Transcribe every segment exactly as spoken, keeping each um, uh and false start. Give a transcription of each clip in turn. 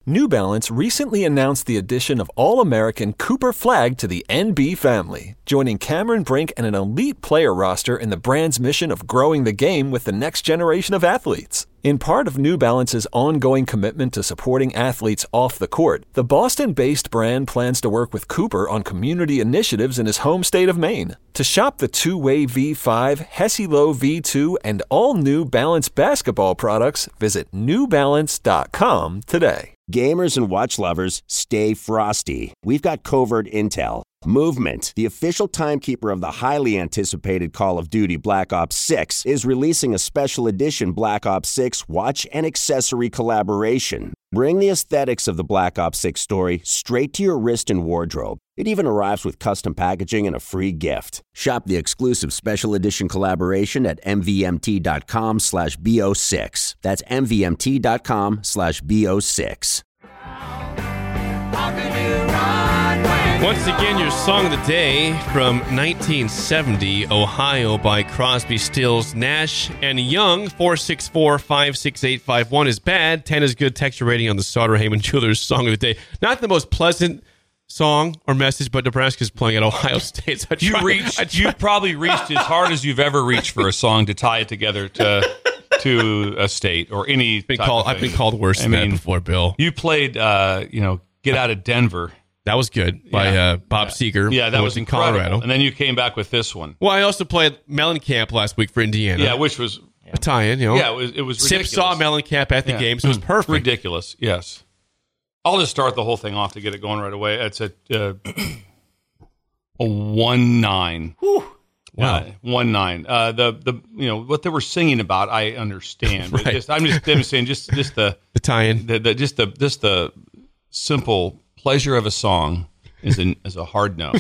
New Balance recently announced the addition of All-American Cooper Flagg to the N B family, joining Cameron Brink and an elite player roster in the brand's mission of growing the game with the next generation of athletes. In part of New Balance's ongoing commitment to supporting athletes off the court, the Boston-based brand plans to work with Cooper on community initiatives in his home state of Maine. To shop the two-way V five, Hesi-Lo V two, and all New Balance basketball products, visit new balance dot com today. Gamers and watch lovers, stay frosty. We've got covert intel. Movement, the official timekeeper of the highly anticipated Call of Duty Black Ops six, is releasing a special edition Black Ops six watch and accessory collaboration. Bring the aesthetics of the Black Ops six story straight to your wrist and wardrobe. It even arrives with custom packaging and a free gift. Shop the exclusive special edition collaboration at M V M T dot com slash B O six. That's M V M T dot com slash B O six. Once again, your song of the day from nineteen seventy, Ohio by Crosby, Stills, Nash and Young. Four six four, five six eight five one is bad. ten is good. Texture rating on the Sauter-Heyman Jewelers song of the day. Not the most pleasant song or message, but Nebraska's playing at Ohio State. So you try, reached, you probably reached as hard as you've ever reached for a song to tie it together to to a state or any. Been type called, of I've thing. been called worse I than mean, that before, Bill. You played, uh, you know, Get Out of Denver. That was good by Yeah. uh, Bob Seger. Yeah, that who was in incredible. Colorado. And then you came back with this one. Well, I also played Mellencamp last week for Indiana. Yeah, which was a tie-in, you know. yeah, it was it was Sip ridiculous. saw Mellencamp at the Yeah. game, so it was perfect. Ridiculous. Yes. I'll just start the whole thing off to get it going right away. It's a uh, a one nine. Wow. Uh, one nine. Uh, the the you know what they were singing about, I understand. But Right. just, I'm just I'm saying just just the The tie-in. the, the just the just the simple pleasure of a song is an is a hard no.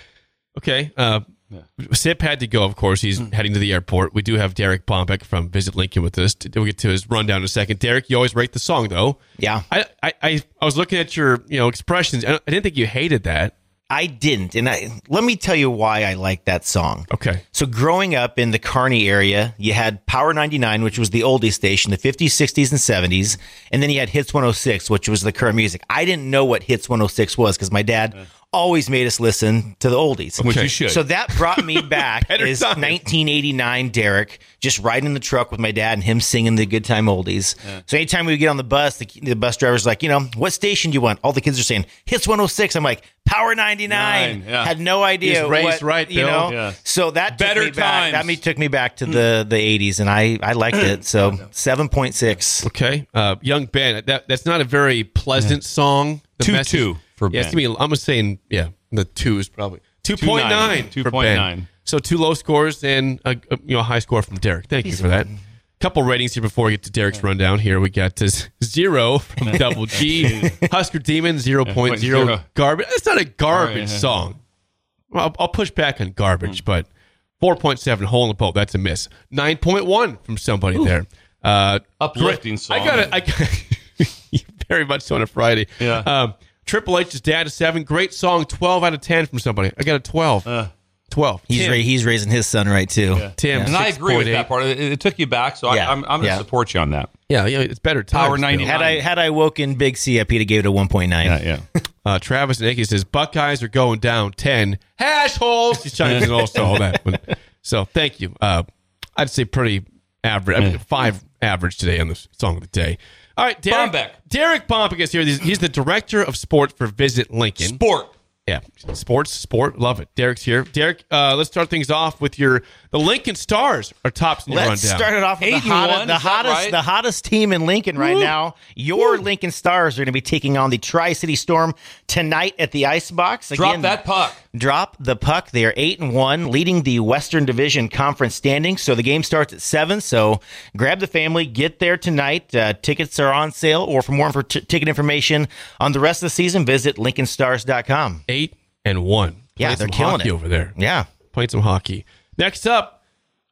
Okay. Uh, Sip had to go, of course. He's heading to the airport. We do have Derek Bombeck from Visit Lincoln with us. We'll get to his rundown in a second. Derek, you always rate the song, though. Yeah. I I, I, I was looking at your you know expressions. I, I didn't think you hated that. I didn't. And I, let me tell you why I like that song. Okay. So growing up in the Kearney area, you had Power ninety-nine, which was the oldie station, the fifties, sixties, and seventies. And then you had Hits one oh six, which was the current music. I didn't know what Hits one oh six was because my dad always made us listen to the oldies. Which you should. So that brought me back Better is times. nineteen eighty-nine Derek, just riding in the truck with my dad and him singing the good time oldies. So anytime we would get on the bus, the, the bus driver's like, you know, what station do you want? All the kids are saying, Hits one oh six. I'm like, Power ninety-nine. Nine, yeah. Had no idea. He's raised what, right, you Bill. know. Yeah. So that took Better me back. times. That me took me back to the the eighties, and I I liked it. So seven point six. Okay. Uh, Young Ben. That that's not a very pleasant song. The Two, message- two for yeah, it's Ben. gonna be, I'm saying yeah. The two is probably two point nine. Two for point Ben. nine. So two low scores and a, a you know a high score from Derek. Thank you for that. Couple ratings here before we get to Derek's rundown. Here we got to zero from Double G. Husker Demon zero point zero. Zero. Garbage. That's not a garbage Oh, yeah. song. Well, I'll, I'll push back on garbage, but four point seven Hole in the Pole. That's a miss. Nine point one from somebody there. Uh, Uplifting great- song. I got it. I got very much so on a Friday. Yeah. Um, Triple H's dad is seven. Great song. Twelve out of ten from somebody. I got a twelve. Uh, twelve. He's Tim. ra- he's raising his son right too. Yeah. Tim. And I agree with that part. It, it took you back, so Yeah. I, I'm, I'm going to Yeah. support you on that. Yeah, yeah, it's better. Power times, Bill. ninety-nine. Had I had I woken Big C up, he'd have gave it a one point nine. Yeah, yeah. Uh, Travis Nicky says Buckeyes are going down ten. Hash holes. He's trying to also all that. But, so thank you. Uh, I'd say pretty average. I mean, five average today on the song of the day. All right, Derek, Bombeck. Derek Bombeck is here. He's, he's the director of sports for Visit Lincoln. Sport. Yeah, sports, sport, love it. Derek's here. Derek, uh, let's start things off with your the Lincoln Stars are tops in your Let's rundown. start it off with the Eight and one, hottest, the is that hottest, right? the hottest team in Lincoln right Woo. now. Your Lincoln Stars are going to be taking on the Tri-City Storm tonight at the Icebox. Drop Again, that puck. Drop the puck. They are eight and one, leading the Western Division Conference standings. So the game starts at seven. So grab the family, get there tonight. Uh, tickets are on sale. Or for more info- t- ticket information on the rest of the season, visit Lincoln Stars dot com. Eight and one. Yeah, Playing they're some killing hockey it over there. Yeah. Playing some hockey. Next up,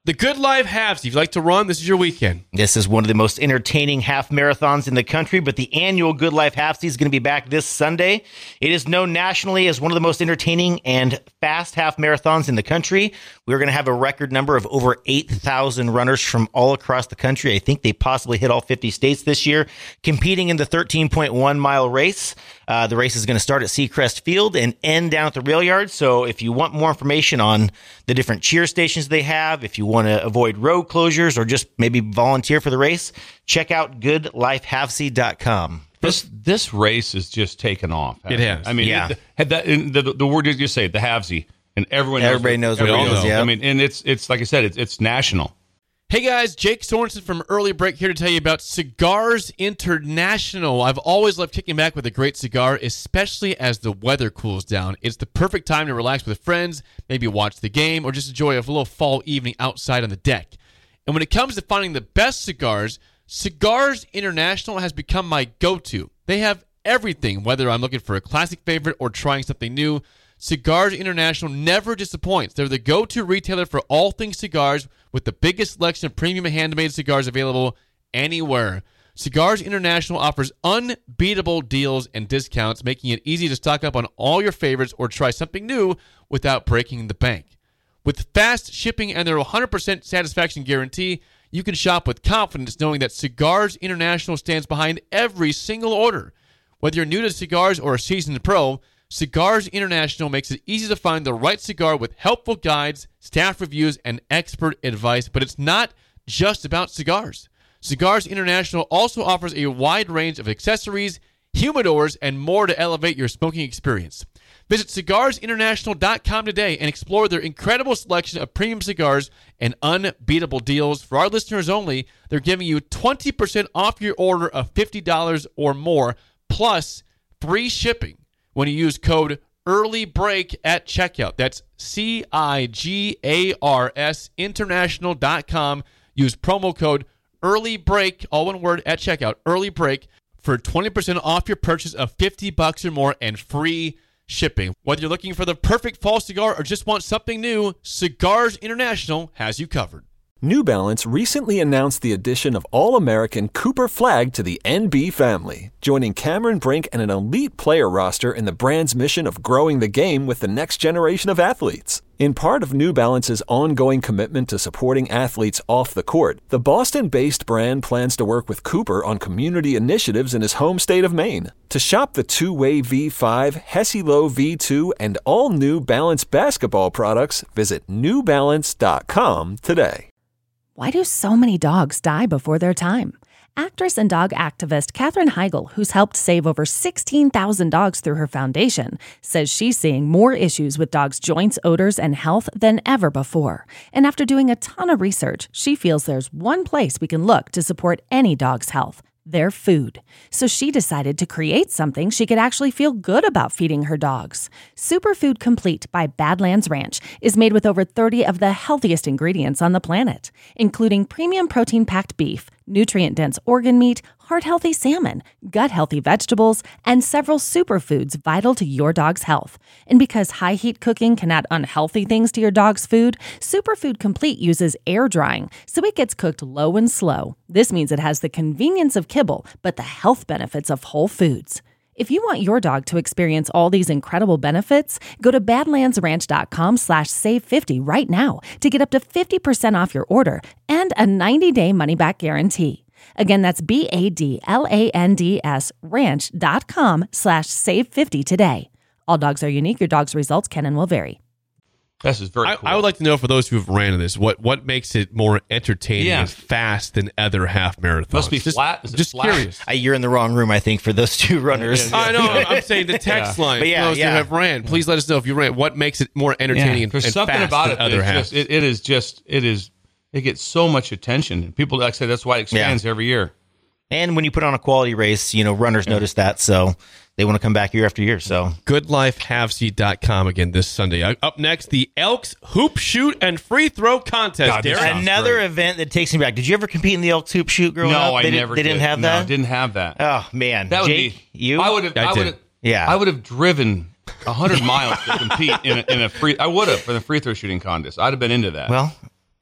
The Good Life Halves. If you like to run, this is your weekend. This is one of the most entertaining half marathons in the country, but the annual Good Life Halfsy is going to be back this Sunday. It is known nationally as one of the most entertaining and fast half marathons in the country. We're going to have a record number of over eight thousand runners from all across the country. I think they possibly hit all fifty states this year, competing in the thirteen point one mile race. Uh, the race is going to start at Seacrest Field and end down at the rail yard. So if you want more information on the different cheer stations they have, if you want to avoid road closures or just maybe volunteer for the race, check out good life halfsy dot com. This this race is just taken off. It has. I mean, Yeah. it, had that and the, the word did you say the halvesy, and everyone knows Everybody what- knows what everybody it is, knows. yeah. I mean, and it's it's like I said, it's it's national. Hey guys, Jake Sorensen from Early Break here to tell you about Cigars International. I've always loved kicking back with a great cigar, especially as the weather cools down. It's the perfect time to relax with friends, maybe watch the game, or just enjoy a little fall evening outside on the deck. And when it comes to finding the best cigars, Cigars International has become my go-to. They have everything, whether I'm looking for a classic favorite or trying something new. Cigars International never disappoints. They're the go-to retailer for all things cigars with the biggest selection of premium handmade cigars available anywhere. Cigars International offers unbeatable deals and discounts, making it easy to stock up on all your favorites or try something new without breaking the bank. With fast shipping and their one hundred percent satisfaction guarantee, you can shop with confidence knowing that Cigars International stands behind every single order. Whether you're new to cigars or a seasoned pro, Cigars International makes it easy to find the right cigar with helpful guides, staff reviews, and expert advice. But it's not just about cigars. Cigars International also offers a wide range of accessories, humidors, and more to elevate your smoking experience. Visit cigars international dot com today and explore their incredible selection of premium cigars and unbeatable deals. For our listeners only, they're giving you twenty percent off your order of fifty dollars or more, plus free shipping when you use code EARLYBREAK at checkout. That's C I G A R S international dot com. Use promo code EARLYBREAK, all one word, at checkout, EARLYBREAK, for twenty percent off your purchase of fifty bucks or more and free shipping. Whether you're looking for the perfect fall cigar or just want something new, Cigars International has you covered. New Balance recently announced the addition of All-American Cooper Flag to the N B family, joining Cameron Brink and an elite player roster in the brand's mission of growing the game with the next generation of athletes. In part of New Balance's ongoing commitment to supporting athletes off the court, the Boston-based brand plans to work with Cooper on community initiatives in his home state of Maine. To shop the two-way V five, Hesi-Lo V two, and all New Balance basketball products, visit new balance dot com today. Why do so many dogs die before their time? Actress and dog activist Katherine Heigl, who's helped save over sixteen thousand dogs through her foundation, says she's seeing more issues with dogs' joints, odors, and health than ever before. And after doing a ton of research, she feels there's one place we can look to support any dog's health: their food. So she decided to create something she could actually feel good about feeding her dogs. Superfood Complete by Badlands Ranch is made with over thirty of the healthiest ingredients on the planet, including premium protein-packed beef, nutrient-dense organ meat, heart-healthy salmon, gut-healthy vegetables, and several superfoods vital to your dog's health. And because high-heat cooking can add unhealthy things to your dog's food, Superfood Complete uses air drying, so it gets cooked low and slow. This means it has the convenience of kibble, but the health benefits of whole foods. If you want your dog to experience all these incredible benefits, go to badlands ranch dot com slash save fifty right now to get up to fifty percent off your order and a ninety-day money-back guarantee. Again, that's B A D L A N D S ranch dot com slash save fifty today. All dogs are unique. Your dog's results can and will vary. This is very I, cool. I would like to know, for those who have ran in this, what, what makes it more entertaining Yeah. and fast than other half marathons? Must be Just- flat. Is it just flat? curious. Uh, You're in the wrong room, I think, for those two runners. I know. I'm saying the text line. But yeah, for those yeah. who have ran, please let us know if you ran. What makes it more entertaining and, There's and something fast about than it. other It's halves? just, it, it is just it is it gets so much attention. And people, like I say, that's why it expands every year. And when you put on a quality race, you know, runners notice that, so they want to come back year after year. So good life halfsy dot com again this Sunday. Uh, Up next, the Elks Hoop Shoot and Free Throw Contest. God, this Derek? sounds another great. event that takes me back. Did you ever compete in the Elks Hoop Shoot growing up? No, I they never. Did, they did. didn't have No, that? didn't have that. Oh man, That would Jake, be you. I would have. I I, did. would have. Yeah. I would have driven a hundred miles to compete in a, in a free. I would have for the free throw shooting contest. I'd have been into that. Well,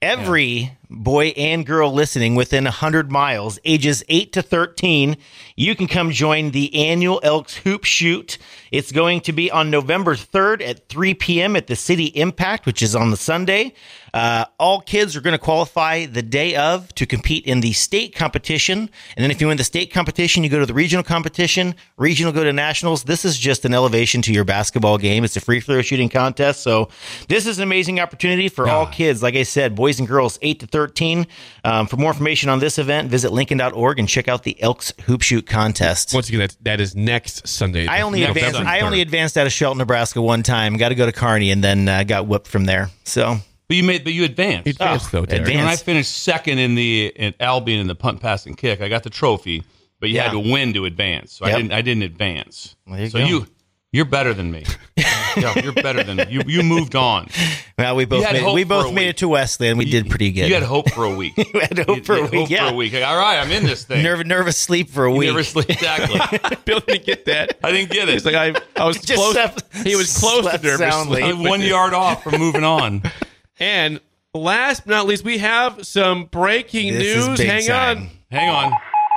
Every yeah. boy and girl listening within one hundred miles, ages eight to thirteen, you can come join the annual Elks Hoop Shoot. It's going to be on November third at three p.m. at the City Impact, which is on the Sunday. Uh, all kids are going to qualify the day of to compete in the state competition. And then if you win the state competition, you go to the regional competition. Regional go to nationals. This is just an elevation to your basketball game. It's a free throw shooting contest. So this is an amazing opportunity for all kids. Like I said, boys and girls, eight to thirteen. Um, for more information on this event, visit Lincoln dot org and check out the Elks Hoop Shoot contest. Once again, that, that is next Sunday. I only advanced. I only advanced out of Shelton, Nebraska one time. Got to go to Kearney and then uh, got whooped from there. So. But you made, but you advanced. Advanced, oh, though, Derek. When I finished second in the in Albion in the punt, pass, and kick, I got the trophy. But you yeah. had to win to advance, so yep. I didn't. I didn't advance. Well, you so go. you, you're better than me. yeah, you're better than me. You. You moved on. Well, we both made, we both made it to Wesleyan. We you, did pretty good. You had hope for a week. you had hope you, for you a week. Hope yeah. for a week. Like, all right, I'm in this thing. Nervous, nervous sleep for a week. Nervous sleep. Exactly. Bill didn't get that. I didn't get it. He's like I. I was Just close. slept, he was close to nervous soundly. sleep. One yard off from moving on. And last but not least, we have some breaking this news. Hang time. on. Hang on.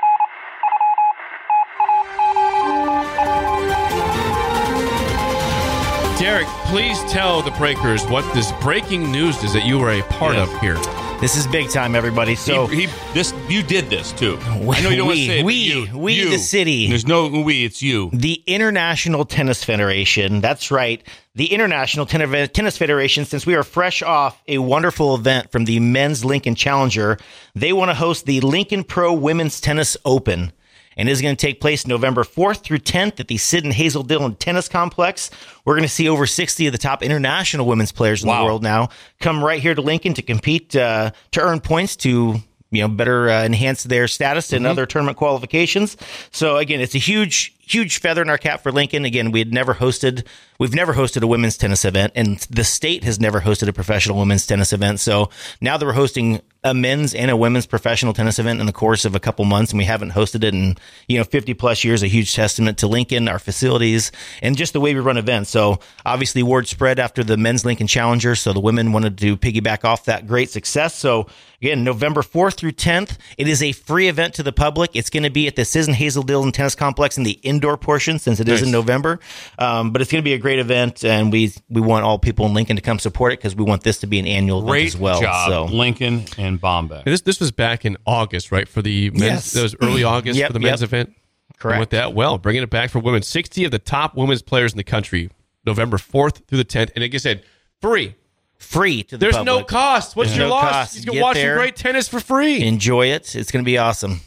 Derek, please tell the breakers what this breaking news is that you were a part yes. of here. This is big time, everybody. So he, he this you did this too. We, I know you don't we, want to say it, we, you, we, you. the city. There's no we. It's you. The International Tennis Federation. That's right. The International Ten- Tennis Federation, since we are fresh off a wonderful event from the Men's Lincoln Challenger, they want to host the Lincoln Pro Women's Tennis Open. And it is going to take place November fourth through tenth at the Sid and Hazel Dillon Tennis Complex. We're going to see over sixty of the top international women's players in wow. the world now come right here to Lincoln to compete, uh, to earn points to, you know, better uh, enhance their status in mm-hmm. other tournament qualifications. So again, it's a huge, huge feather in our cap for Lincoln. Again, we had never hosted, we've never hosted a women's tennis event, and the state has never hosted a professional women's tennis event. So now that we're hosting a men's and a women's professional tennis event in the course of a couple months, and we haven't hosted it in, you know, fifty plus years, a huge testament to Lincoln, our facilities, and just the way we run events. So obviously word spread after the Men's Lincoln Challenger. So the women wanted to piggyback off that great success. So again, November fourth through tenth, it is a free event to the public. It's going to be at the Sid and Hazel Dillon Tennis Complex in the indoor portion, since it nice. is in November. Um, but it's going to be a great event, and we we want all people in Lincoln to come support it because we want this to be an annual great event as well. Job, so. Lincoln and Bombeck. This this was back in August, right? For the men's, yes. that was early August yep, for the men's yep. event. Correct. And with that, well, bringing it back for women. sixty of the top women's players in the country, November fourth through the tenth. And like I said, free. Free to the There's public. no cost. What's There's your no loss? cost. You can Get watch there. some great tennis for free. Enjoy it. It's going to be awesome.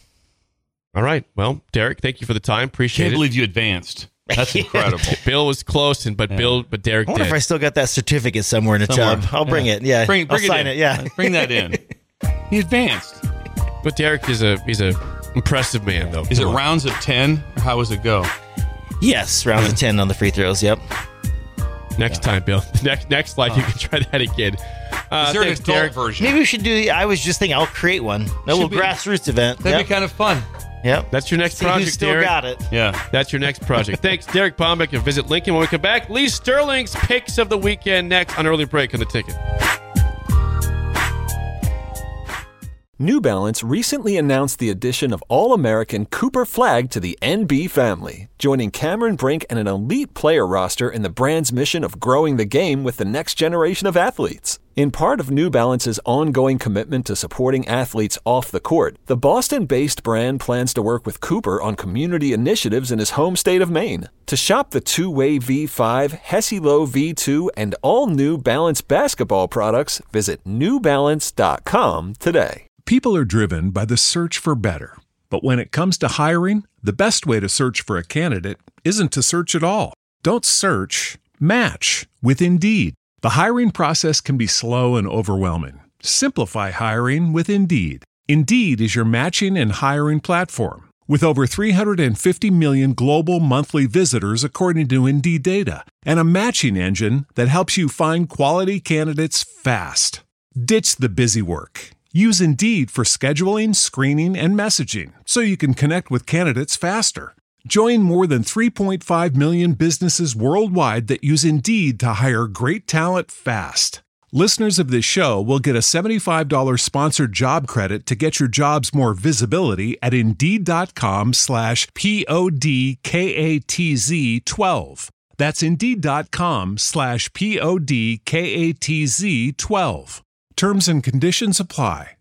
All right. Well, Derek, thank you for the time. Appreciate Can't it. believe you advanced. That's incredible. Bill was close, and but yeah. Bill, but Derek I wonder did. if I still got that certificate somewhere in a Somewhere. tub. I'll bring yeah. it. Yeah, bring, bring I'll it sign in. it. Yeah, bring that in. He advanced. But Derek is a he's a impressive man, though. Is it rounds of ten, or how does it go? Yes, rounds of ten on the free throws. Yep. Next yeah. time, Bill. Next next life, oh. you can try that again. Uh, Is there thanks, an adult Derek. version? Maybe we should do. I was just thinking, I'll create one. A little be, grassroots event. That'd yep. be kind of fun. Yep. That's your next See project, who's still Derek. got it. Yeah. That's your next project. Thanks, Derek Bombeck. And visit Lincoln when we come back. Lee Sterling's picks of the weekend next on Early Break on the Ticket. New Balance recently announced the addition of All-American Cooper Flag to the N B family, joining Cameron Brink and an elite player roster in the brand's mission of growing the game with the next generation of athletes. In part of New Balance's ongoing commitment to supporting athletes off the court, the Boston-based brand plans to work with Cooper on community initiatives in his home state of Maine. To shop the two-way V five, Hesi-Lo V two, and all New Balance basketball products, visit new balance dot com today. People are driven by the search for better. But when it comes to hiring, the best way to search for a candidate isn't to search at all. Don't search, match with Indeed. The hiring process can be slow and overwhelming. Simplify hiring with Indeed. Indeed is your matching and hiring platform. With over three hundred fifty million global monthly visitors according to Indeed data, and a matching engine that helps you find quality candidates fast. Ditch the busy work. Use Indeed for scheduling, screening, and messaging so you can connect with candidates faster. Join more than three point five million businesses worldwide that use Indeed to hire great talent fast. Listeners of this show will get a seventy-five dollars sponsored job credit to get your jobs more visibility at Indeed.com slash P-O-D-K-A-T-Z 12. That's Indeed.com slash P-O-D-K-A-T-Z 12. Terms and conditions apply.